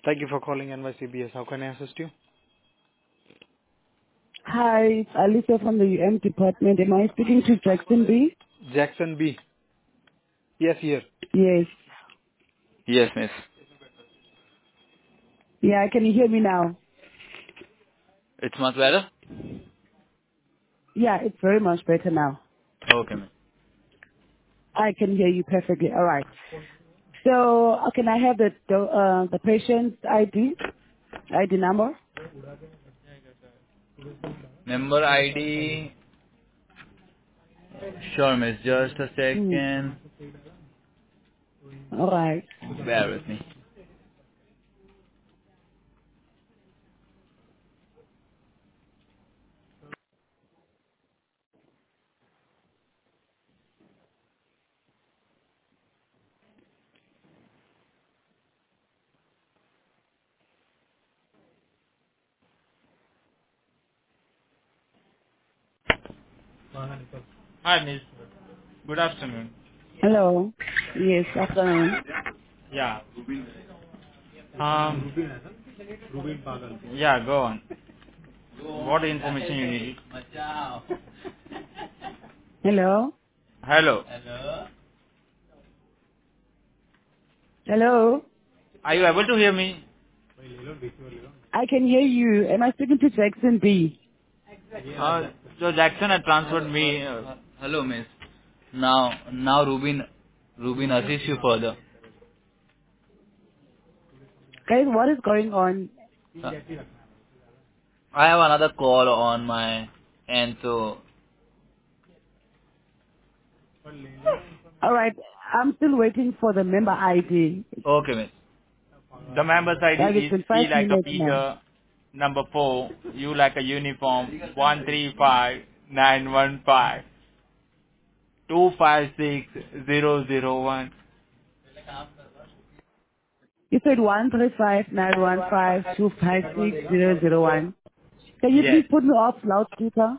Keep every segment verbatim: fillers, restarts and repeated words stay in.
Thank you for calling N Y C B S. How can I assist you? Hi, it's Alicia from the U M department. Am I speaking to Jackson B? Jackson B. Yes, here. Yes. Yes, miss. Yeah, can you hear me now? It's much better? Yeah, it's very much better now. Okay, miss. I can hear you perfectly. All right. So, uh, can I have the the, uh, the patient's I D, I D number? Member I D. Sure, miss. Just a Hmm. second. All right. Bear with me. Hi, miss. Good afternoon. Hello. Yes, afternoon. Yeah. Um. Yeah, go on. What information you need? Hello. Hello. Hello. Are you able to hear me? I can hear you. Am I speaking to Jackson B? Uh, so Jackson had transferred me. Uh, hello, miss. Now, now Rubin, Rubin assist you further. Guys, what is going on? Uh, I have another call on my end, so All right. I'm still waiting for the member I D. okay, miss. The member's I D Like it's is been E five like a minutes now. Peter, number four, U like a uniform, one three five nine one five two five six zero zero one. You said one three five nine one five two five six zero zero one. Can you Yes. please put me off loudspeaker?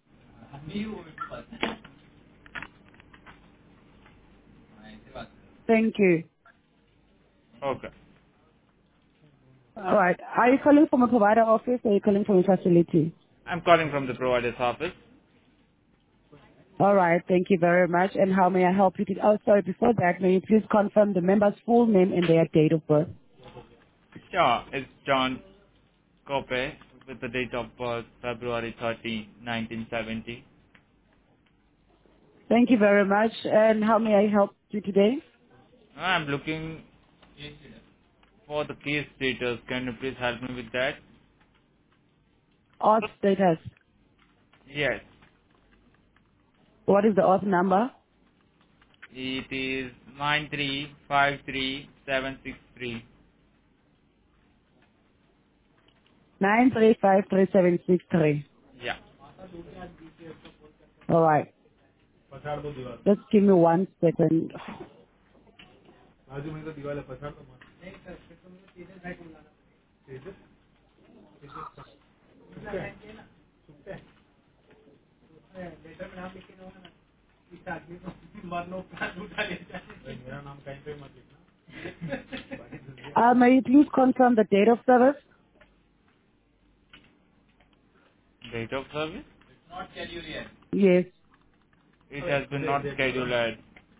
Thank you. Okay. All right. Are you calling from a provider office or are you calling from a facility? I'm calling from the provider's office. All right. Thank you very much. And how may I help you? To, oh, sorry. Before that, may you please confirm the member's full name and their date of birth? Sure, it's John Cope with the date of birth February thirteenth, nineteen seventy. Thank you very much. And how may I help you today? I'm looking for the case status. Can you please help me with that? Auth status. Yes. What is the auth number? It is nine three five three seven six three. Nine three five three seven six three. Yeah. All right. Just give me one second. Uh, may you please confirm the date of service? Date of service? Yes. It has been not scheduled. At,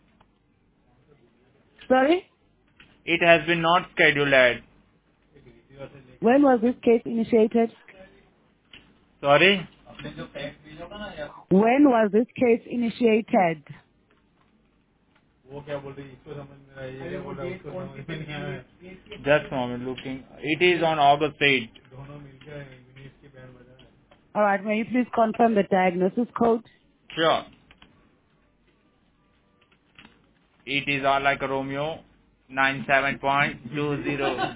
Sorry? it has been not scheduled. At, When was this case initiated? sorry? When was this case initiated? Just a moment looking. It is on August eighth. All right. May you please confirm the diagnosis code? Sure. It is all like a Romeo nine seven point two zero.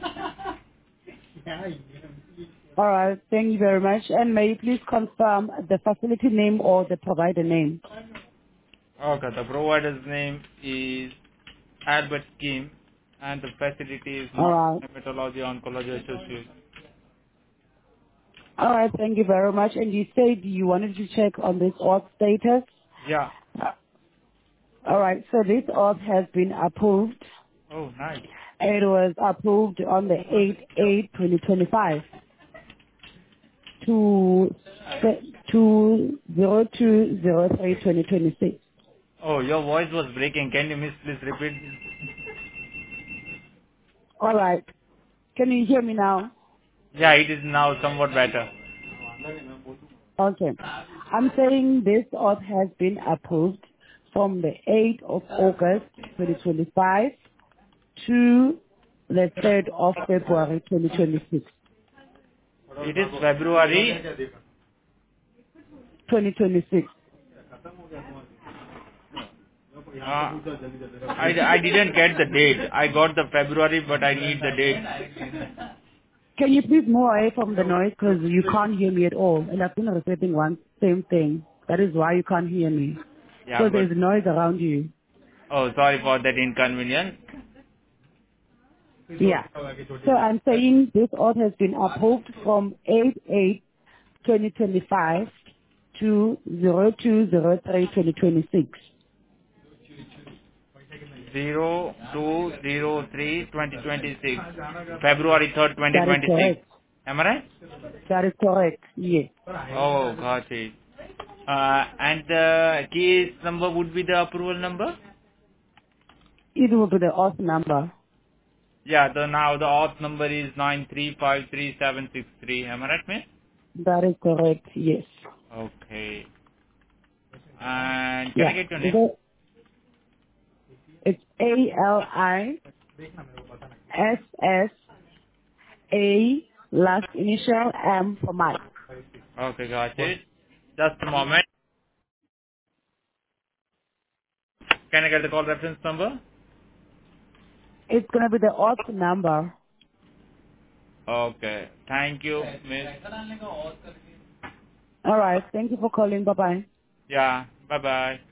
All right. Thank you very much. And may you please confirm the facility name or the provider name? Okay, the provider's name is Albert Kim and the facility is All Mount right. Hematology Oncology Associates. All right. Thank you very much. And you said you wanted to check on this auth status? Yeah. Uh, All right. So this auth has been approved. Oh, nice. It was approved on the eighth eighth twenty twenty-five to se- to zero two zero three twenty twenty-six. Oh, your voice was breaking. Can you miss please repeat? All right. Can you hear me now? Yeah, it is now somewhat better. Okay. I'm saying this auth has been approved from the eighth of August twenty twenty-five to the third of February twenty twenty-six. It is February. twenty twenty-six. Uh, I, I didn't get the date. I got the February, but I need the date. Can you please move away from the noise because you can't hear me at all, and I've been repeating one same thing. That is why you can't hear me. Yeah, So but there's noise around you. oh, sorry for that inconvenience. Yeah. So I'm saying this order has been approved from eight eight twenty twenty-five to zero two zero three twenty twenty-six. Zero two zero three twenty twenty six, February third, twenty That is twenty six. correct. Am I right? That is correct. Yes. Oh, got it. Uh, and the case number would be the approval number? It will be the auth number. Yeah, the now the auth number is nine three five three seven six three. Am I right, ma'am? That is correct. Yes. Okay. And can I Yeah. get your name? The- It's A L I S S A last initial M for Mike. Okay, got it. Just a moment. Can I get the call reference number? It's gonna be the auth number. Okay. Thank you, miss. All right. Thank you for calling. Bye bye. Yeah. Bye bye.